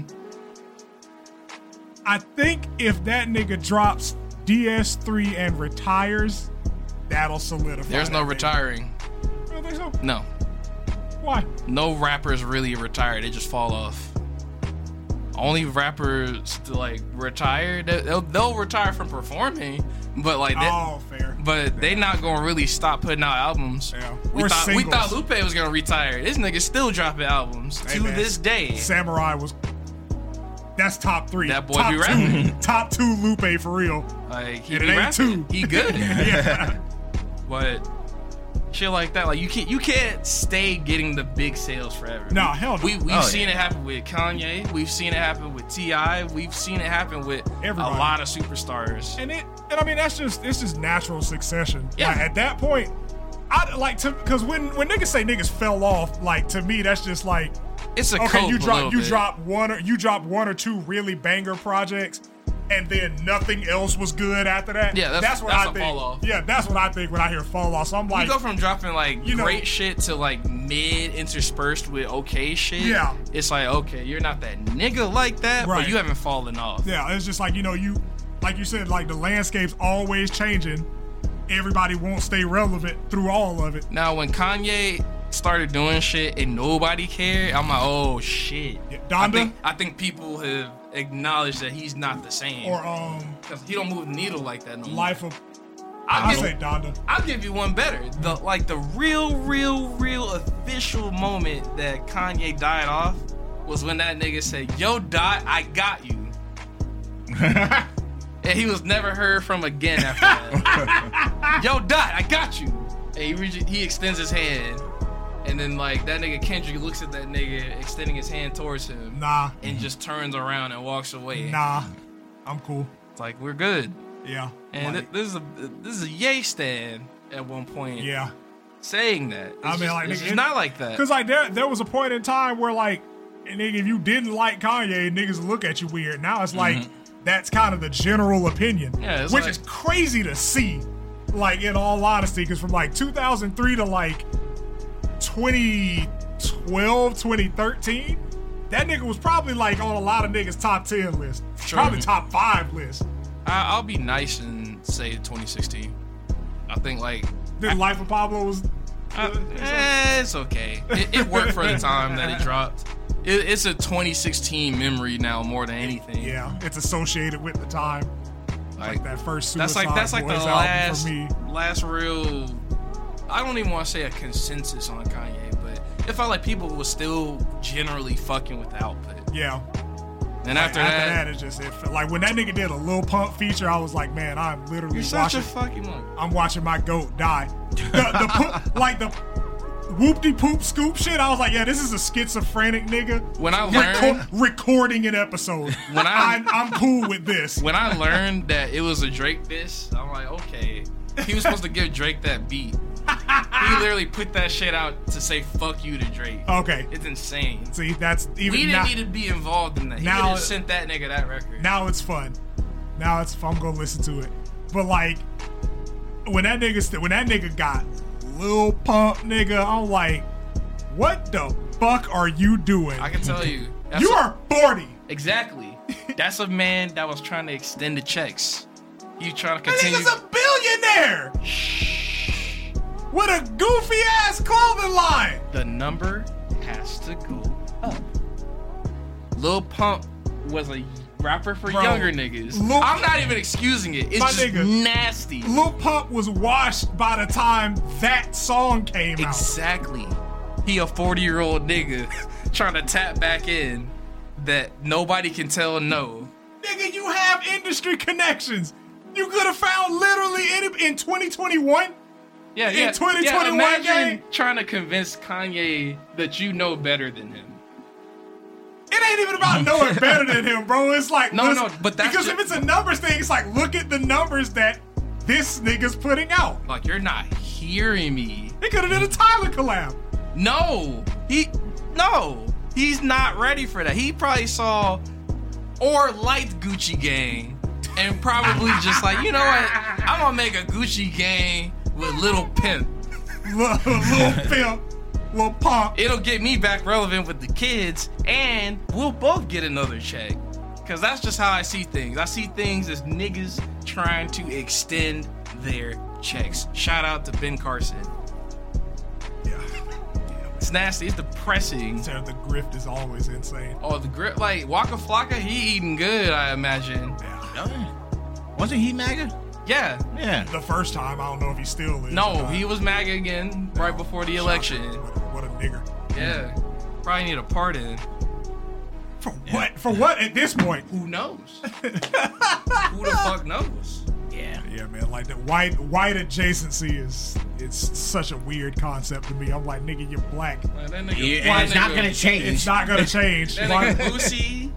S1: I think if that nigga drops DS3 and retires, that'll solidify.
S3: There's no retiring.
S1: You don't think so?
S3: No.
S1: Why?
S3: No rappers really retire. They just fall off. Only rappers to like retire, they'll retire from performing, but like
S1: fair.
S3: But they not gonna really stop putting out albums.
S1: Yeah.
S3: We
S1: Or
S3: thought
S1: singles.
S3: Lupe was gonna retire. This nigga still dropping albums
S1: Hey,
S3: to
S1: man,
S3: this day.
S1: Samurai was. That's top 3.
S3: That boy
S1: top
S3: be rapping.
S1: 2, top 2 Lupe for real.
S3: Like he
S1: And it
S3: be
S1: ain't
S3: rapping.
S1: 2.
S3: He good.
S1: Yeah.
S3: But shit like that, like you can't stay getting the big sales forever.
S1: Nah, hell no.
S3: We've seen it happen with Kanye. We've seen it happen with T.I. We've seen it happen with
S1: Everybody.
S3: a lot of superstars.
S1: And I mean it's just natural succession.
S3: Yeah.
S1: Like, at that point, I like to because when niggas say niggas fell off, like to me that's just like
S3: It's a
S1: okay,
S3: cope
S1: you
S3: a little bit.
S1: drop one or two really banger projects, and then nothing else was good after that.
S3: Yeah, that's
S1: what
S3: a
S1: I think.
S3: fall off.
S1: Yeah, that's what I think when I hear fall off. So I'm like,
S3: You go from dropping like
S1: you know-
S3: great shit to like mid interspersed with okay shit.
S1: Yeah.
S3: It's like, okay, you're not that nigga like that,
S1: Right.
S3: but you haven't fallen off.
S1: yeah, it's just like you like you said, like the landscape's always changing. Everybody won't stay relevant through all of it.
S3: Now, when Kanye started doing shit and nobody cared, I'm like, oh shit.
S1: Yeah, Donda?
S3: I think people have acknowledged that he's not the same.
S1: Or
S3: Because he don't move the needle like that no more.
S1: Life of
S3: I'll
S1: I
S3: give-
S1: say Donda.
S3: I'll give you one better. The real official moment that Kanye died off was when that nigga said, "Yo, Dot, I got you." And he was never heard from again after that. Yo, Dot, I got you. And he extends his hand. And then like that nigga Kendrick looks at that nigga extending his hand towards him.
S1: Nah,
S3: And just turns around and walks away.
S1: nah, I'm cool.
S3: It's like, we're good.
S1: Yeah,
S3: And
S1: like,
S3: this is a yay stand at one point.
S1: yeah.
S3: Saying that.
S1: I mean, like,
S3: it's
S1: nigga,
S3: just not like that.
S1: Because like there was a point in time where like, nigga, if you didn't like Kanye, niggas look at you weird. Now it's like that's kind of the general opinion,
S3: Yeah, it's
S1: which
S3: like-
S1: is crazy to see. Like in all honesty, because from like 2003 to like 2012, 2013, that nigga was probably like on a lot of niggas top 10 list,
S3: Sure.
S1: probably top 5 list.
S3: I'll be nice and say 2016. I think like
S1: Then Life of Pablo was.
S3: it's okay. It worked for the time that it dropped. It's a 2016 memory now more than anything.
S1: Yeah, it's associated with the time. Like that first
S3: that's
S1: Suicide
S3: like the
S1: Boys album for me.
S3: last real. I don't even want to say a consensus on Kanye, but it felt like people were still generally fucking with the output.
S1: Yeah.
S3: And
S1: Like,
S3: after that,
S1: it's just it felt like when that nigga did a Lil Pump feature, I was like, man, I'm literally
S3: you're such
S1: watching.
S3: a fucking monkey.
S1: I'm watching my goat die. The whoop-de poop scoop shit. I was like, yeah, this is a schizophrenic nigga.
S3: When I learned
S1: recording an episode. I'm cool with this.
S3: when I learned that it was a Drake diss, I'm like, okay. He was supposed to give Drake that beat. He literally put that shit out to say fuck you to Drake.
S1: Okay.
S3: It's insane.
S1: See, that's even
S3: We
S1: now,
S3: didn't need to be involved in that. He could
S1: now-
S3: have sent that nigga that record.
S1: now it's fun. I'm gonna listen to it. But like when that nigga got Lil Pump, nigga, I'm like, what the fuck are you doing?
S3: I can tell you.
S1: You are 40.
S3: Exactly. That's a man that was trying to extend the checks. He trying to
S1: That
S3: continue.
S1: nigga's a billionaire. With a goofy ass clothing line.
S3: The number has to go up. Lil Pump was a rapper for younger niggas. I'm not even excusing it. It's just nasty.
S1: Lil Pump was washed by the time that song came out.
S3: Exactly. He a 40-year-old nigga trying to tap back in that nobody can tell no.
S1: Nigga, you have industry connections. You could have found literally any in 2021.
S3: Yeah,
S1: in 2021
S3: imagine trying to convince Kanye that you know better than him.
S1: It ain't even about knowing better than him, bro. It's like
S3: but that's
S1: because if it's a numbers thing, it's like look at the numbers that this nigga's putting out.
S3: Like, you're not hearing me.
S1: They could have did a Tyler collab.
S3: No, he's not ready for that. He probably saw or liked Gucci Gang and probably just like, you know what? I'm gonna make a Gucci Gang with Little Pimp.
S1: Little Pimp. Lil Pump.
S3: It'll get me back relevant with the kids, and we'll both get another check. Cause that's just how I see things. I see things as niggas trying to extend their checks. Shout out to Ben Carson.
S1: Yeah.
S3: It's nasty. It's depressing.
S1: The grift is always insane.
S3: Oh, the grift, like Waka Flocka, he eating good, I imagine.
S1: Yeah.
S2: Wasn't he MAGA?
S3: Yeah.
S1: The first time, I don't know if he still is.
S3: No, he was MAGA again right before the election.
S1: What a nigger.
S3: Yeah. Probably need a pardon.
S1: For what? For what at this point?
S3: Who knows? Who the fuck knows?
S2: Yeah.
S1: Yeah, man. Like the white adjacency it's such a weird concept to me. I'm like, nigga, you're black.
S3: Man, that nigga,
S2: Yeah, and it's not gonna change.
S1: It's not gonna change.
S3: That nigga Boosie.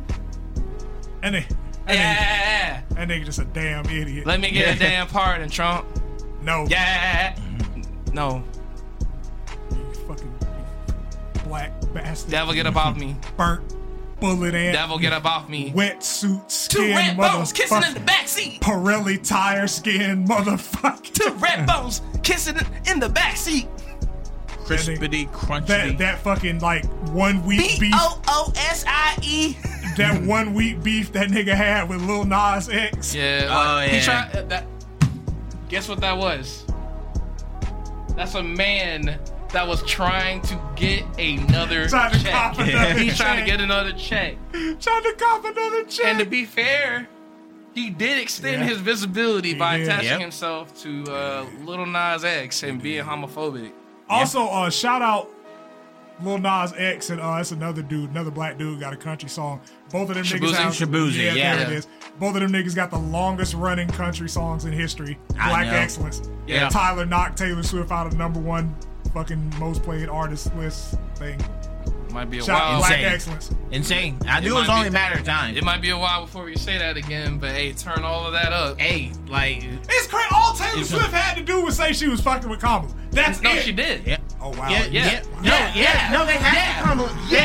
S1: That nigga just a damn idiot.
S3: Let me get a damn pardon, Trump.
S1: No.
S3: Yeah. No.
S1: You fucking black bastard.
S3: Devil, get up off me.
S1: Burnt bullet ant.
S3: Devil, get up off me.
S1: Wetsuit skin.
S3: Two red bones kissing in the backseat.
S1: Pirelli tire skin, motherfucker.
S3: Two red bones kissing in the backseat.
S2: Crispity, crunchy.
S1: That fucking like 1 week beef.
S3: BOOSIE.
S1: That 1 week beef that nigga had with Lil Nas X.
S3: Yeah. He tried that. Guess what that was? That's a man that was trying to get another check. He's trying to get another check.
S1: Trying to cop another check.
S3: And to be fair, he did extend his visibility by attaching
S2: Yep.
S3: himself to Lil Nas X and being homophobic.
S1: Also, shout out Lil Nas X and that's another black dude got a country song. Both of them niggas have
S2: Shaboozey,
S1: there it is. Both of them niggas got the longest running country songs in history. Black Excellence.
S3: Yeah.
S1: Tyler knocked Taylor Swift out of #1 fucking most played artist list thing.
S3: Might be a
S1: Shout out
S3: while.
S1: Black
S2: Insane.
S1: Excellence.
S2: Insane. I knew it was only a matter of time.
S3: It might be a while before we say that again, but hey, turn all of that up.
S2: Hey, like,
S1: It's crazy. All Taylor Swift had to do was say she was fucking with Kamala. That's
S3: No,
S1: it.
S3: she did.
S2: yeah.
S1: Oh wow.
S2: Yeah. No, they had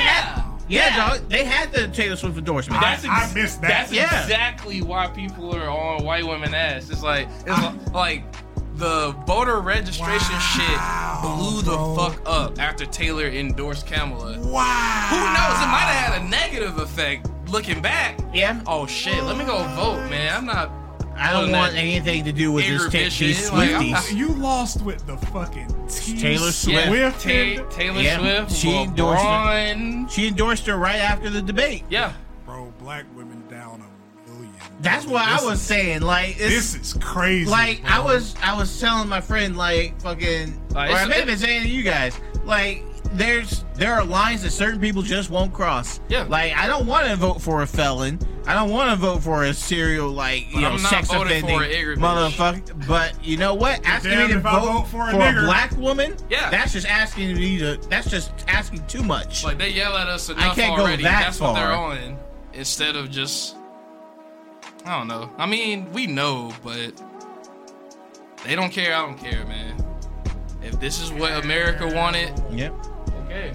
S2: dog. They had the Taylor Swift endorsement.
S1: I missed that.
S3: That's exactly why people are on white women ass. It's like the voter registration shit blew the fuck up after Taylor endorsed Kamala.
S1: Wow.
S3: Who knows? It might have had a negative effect looking back.
S2: Yeah.
S3: Oh shit, let me go vote, man.
S2: I don't want anything to do with these Swifties.
S1: You lost with the fucking
S2: Taylor Swift.
S3: Yeah, Taylor Swift.
S2: She endorsed
S3: her.
S2: She endorsed her right after the debate.
S3: Yeah.
S1: Bro, black women down 1 million.
S2: That's what I was saying. Like,
S1: this is crazy.
S2: Like,
S1: bro.
S2: I was telling my friend, like, fucking, or I may have been saying to you guys, like, there are lines that certain people just won't cross.
S3: Yeah.
S2: Like, I don't want to vote for a felon. I don't want to vote for a serial, like, sex offending motherfucker. But you know what? Asking me to vote for a black woman, that's just asking me to. That's just asking too much.
S3: Like, they yell at us enough
S2: I can't
S3: already.
S2: go that
S3: That's
S2: far.
S3: what they're on. Instead of just, I don't know. I mean, we know, but they don't care. I don't care, man. If this is what America wanted,
S2: yep.
S3: Okay.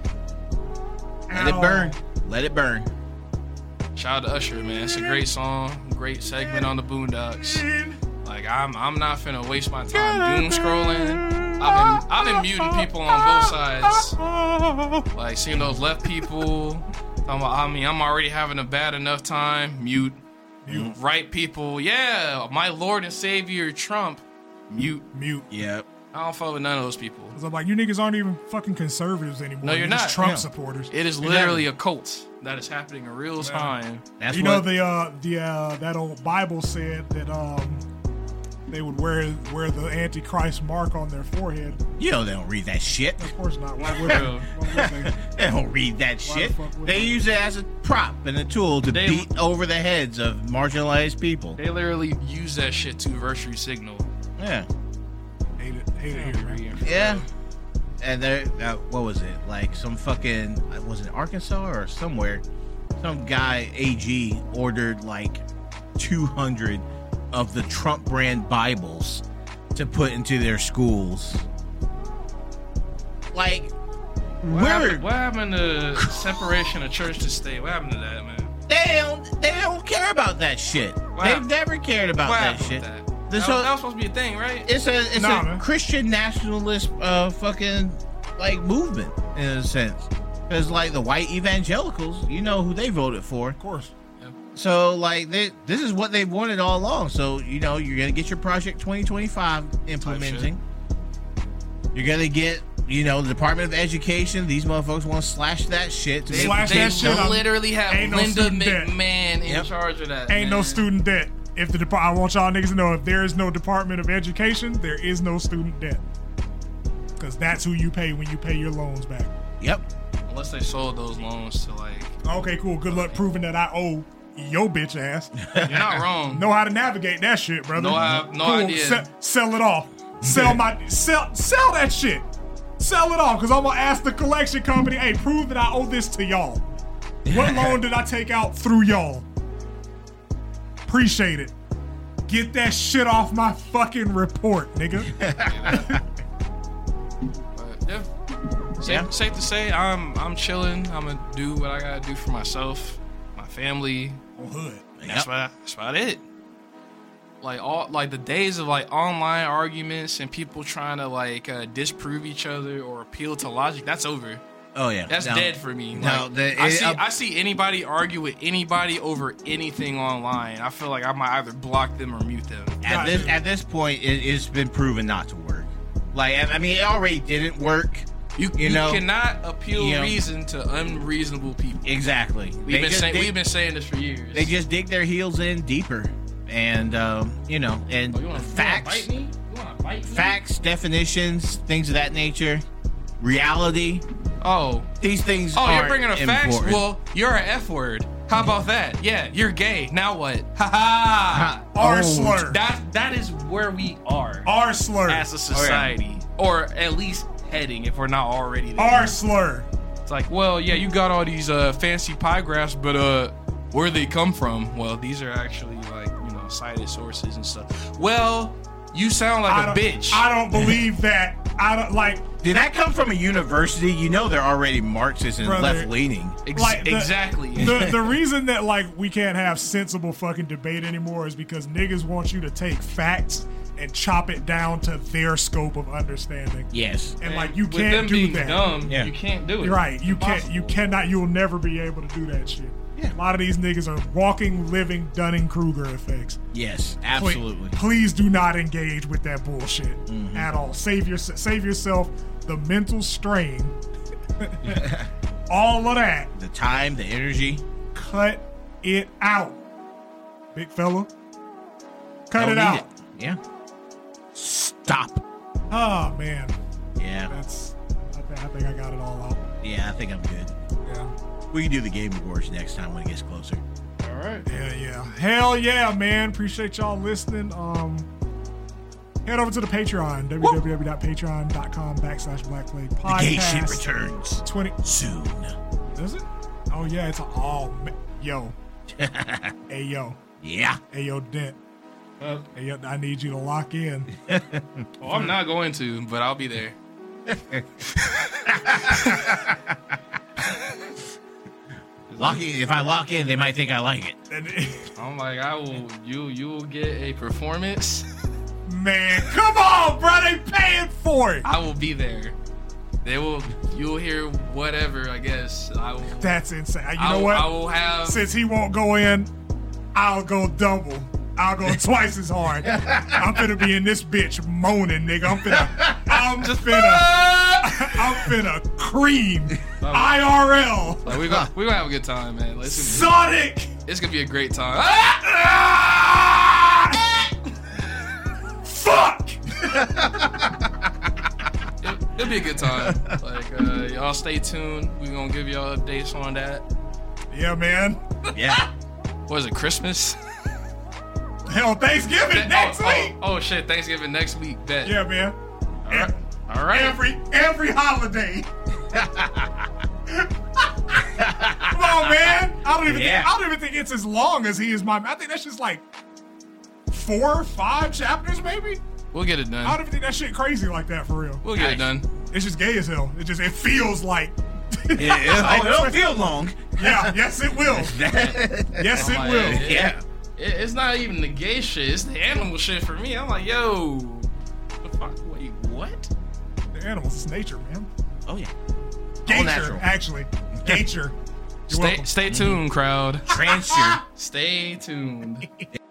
S2: Let it burn. Let it burn.
S3: Shout out to Usher, man. It's a great song. Great segment on the Boondocks. Like I'm not finna waste my time doom scrolling. I've been muting people on both sides. Like seeing those left people. I'm already having a bad enough time. Mute. Right people. Yeah, my Lord and Savior Trump. Mute.
S2: Yep.
S3: I don't fuck with none of those people.
S1: Cause I'm like, you niggas aren't even fucking conservatives anymore.
S3: No, you're not.
S1: Trump supporters.
S3: It is literally a cult that is happening in real time.
S2: That's
S1: you know that old Bible said that they would wear the Antichrist mark on their forehead.
S2: You know they don't read that shit.
S1: Of course not. Why would they?
S2: They don't read that shit.
S1: the fuck would
S2: They
S1: they?
S2: use it as a prop and a tool to beat over the heads of marginalized people.
S3: They literally use that shit to virtue signal.
S2: Yeah.
S1: Hate it here, man.
S2: Yeah. And there, what was it? Like some fucking, was it Arkansas or somewhere? Some guy, AG, ordered like 200 of the Trump brand Bibles to put into their schools. Like,
S3: What happened to separation of church to state? What happened to that, man?
S2: They don't care about that shit. They've never cared about that shit.
S3: That was supposed to be a thing, right?
S2: It's a Christian nationalist fucking like movement in a sense. Because like the white evangelicals, you know who they voted for.
S1: Of course.
S2: So like this is what they've wanted all along. So you know you're gonna get your Project 2025 implementing. You're gonna get the Department of Education. These motherfuckers want to slash that shit.
S1: They
S3: literally have Linda McMahon in charge of that.
S1: Ain't no student debt. I want y'all niggas to know, if there is no Department of Education, there is no student debt. Because that's who you pay when you pay your loans back.
S2: Yep.
S3: Unless they sold those loans to like.
S1: Okay, cool. Good luck proving that I owe your bitch ass.
S3: You're not wrong.
S1: Know how to navigate that shit, brother.
S3: No idea.
S1: Sell it off. Sell that shit. Sell it off, because I'm gonna ask the collection company, hey, prove that I owe this to y'all. What loan did I take out through y'all? Appreciate it. Get that shit off my fucking report, nigga.
S3: But yeah. Safe to say, I'm chilling. I'm gonna do what I gotta do for myself, my family.
S1: Hood.
S3: That's about it. Like the days of like online arguments and people trying to disprove each other or appeal to logic, that's over.
S2: Oh yeah,
S3: that's dead for me. I see anybody argue with anybody over anything online. I feel like I might either block them or mute them.
S2: At this point, it's been proven not to work. Like, I mean, it already didn't work. You
S3: cannot appeal reason to unreasonable people.
S2: Exactly.
S3: We've been saying this for years.
S2: They just dig their heels in deeper, and facts, facts, definitions, things of that nature, reality.
S3: Oh,
S2: these things.
S3: Oh, you're bringing up facts.
S2: Important.
S3: Well, you're an F word. How about that? Yeah, you're gay. Now what? Ha ha.
S1: R slur.
S3: That is where we are.
S1: R slur
S3: as a society, or at least heading if we're not already there.
S1: R slur.
S3: It's like, well, yeah, you got all these fancy pie graphs, but where they come from? Well, these are actually cited sources and stuff. Well, you sound like a bitch.
S1: I don't believe that. I don't like.
S2: Did that come from a university? You know they're already Marxist and left-leaning.
S3: Exactly.
S1: The reason that we can't have sensible fucking debate anymore is because niggas want you to take facts and chop it down to their scope of understanding.
S2: Yes.
S1: And you can't do that.
S3: Dumb, yeah. You can't do it.
S1: You're right. You can't. You cannot. You'll never be able to do that shit. Yeah. A lot of these niggas are walking, living Dunning-Kruger effects.
S2: Yes, absolutely.
S1: Please do not engage with that bullshit at all. Save yourself the mental strain. All of that.
S2: The time, the energy.
S1: Cut it out, big fella. Cut it out.
S2: Yeah. Stop.
S1: Oh man.
S2: Yeah.
S1: I think I got it all out.
S2: Yeah, I think I'm good.
S1: Yeah.
S2: We can do the Game Awards next time when it gets closer.
S3: All right.
S1: Yeah. Hell yeah, man. Appreciate y'all listening. Head over to the Patreon, www.patreon.com/BlackPlaguePodcast.
S2: The gay shit returns soon.
S1: Does it? Oh yeah, it's yo. Hey yo.
S2: Yeah.
S1: Hey yo, Dent. Hey yo, I need you to lock in.
S3: Well, I'm not going to, but I'll be there.
S2: If I lock in, they might think I like it.
S3: I'm like, you will get a performance
S1: man. Come on, bro. They paying for it.
S3: I will be there. You'll hear whatever, I guess.
S1: That's insane. You know what?
S3: I will have.
S1: Since he won't go in, I'll go double. I'll go twice as hard. I'm finna be in this bitch moaning, nigga. I'm finna cream IRL.
S3: Like, we gonna have a good time, man.
S1: Sonic.
S3: It's gonna be a great time.
S1: Fuck.
S3: It'll be a good time. Like, y'all stay tuned. We gonna give y'all updates on that.
S1: Yeah, man.
S2: Yeah.
S3: What is it, Christmas?
S1: Hell, Thanksgiving next week.
S3: Oh shit, Thanksgiving next week. Bet.
S1: Yeah, man.
S3: All right.
S1: Every holiday. Come on, man. I don't even think it's as long as he is my. I think that's just like 4 or 5 chapters, maybe.
S3: We'll get it done.
S1: I don't even think that shit crazy like that for real.
S3: We'll get it done.
S1: It's just gay as hell. It feels like.
S2: It'll feel long.
S1: Yeah. Yes, it will. Yes, it will.
S2: Yeah.
S3: It's not even the gay shit. It's the animal shit for me. I'm like, yo, the fuck? Wait, what?
S1: The animals. It's nature, man.
S2: Oh yeah.
S1: Gature, actually. Gature.
S3: Stay tuned, crowd.
S2: Transure.
S3: Stay tuned.